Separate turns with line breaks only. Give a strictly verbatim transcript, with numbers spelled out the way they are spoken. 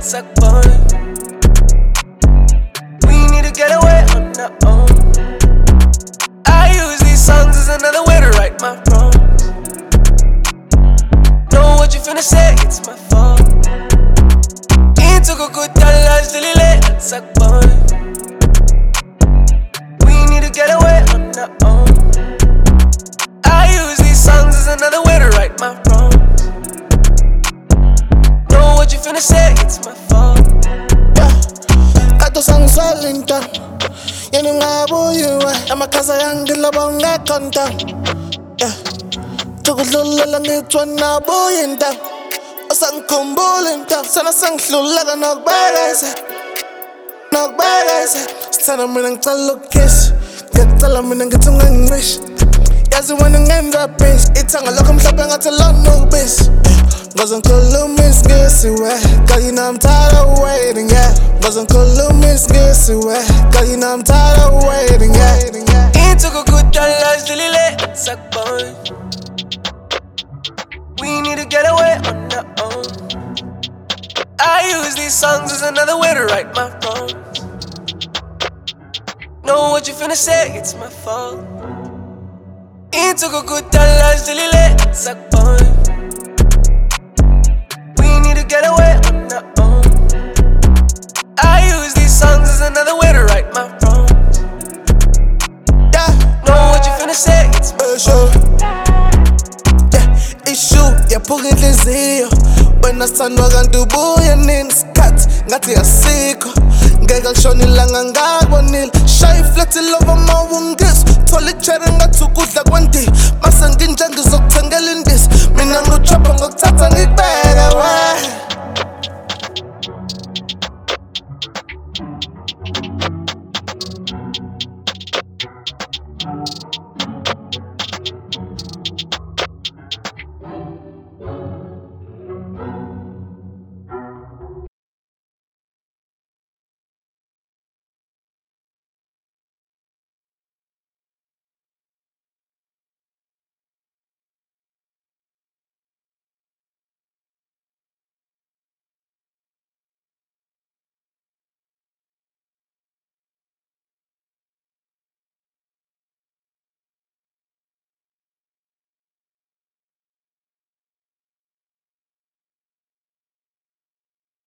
suck boy. We need to get away on our own. I use these songs as another way to right my wrongs. Know what you finna say, it's my fault. Ain't took a good dollar, still late, suck boy. We need to get away on our own. I use these songs as another way to right my wrongs. Know what you finna say, it's my fault.
Yeah, I do songs all in time. You know I boy you I'm a casa young girl bonga contam. Yeah, to go lula lang it one na boy in time. O sang kumbol in time. Sana sang lula ga nog bagay nog bagay sana minang talog kiss. Get tala minang get some English. Yazi winning end up bitch. It's a look I'm shopping at a lot no bitch. Wasn't cool miss guessy way. Cause you know I'm tired of waiting, yeah. Wasn't cool miss guessy way. Cause you know I'm tired of waiting, yeah.
Ain't took a good dollar, still late, suck boy. We need to get away on our own. I use these songs as another way to right my wrongs. Know what you finna say, it's my fault. Ain't took a good dollar, still late, suck boy. Get away on our own. I use these songs as another way to right my wrongs.
Yeah,
know what you finna say, it's my
fault. Yeah, issue, yeah, pugin lizio. When I stand wagan do boy and in scat, ngati asiko. Ngega shoni langa ngabonil. Shy flatty over my wungis. Tolly cherry ngatukudla kwandi. Masangin jangi zokuthengela this. Mina nguchopha ngokuthatha ngikubeka wa.
Thank you.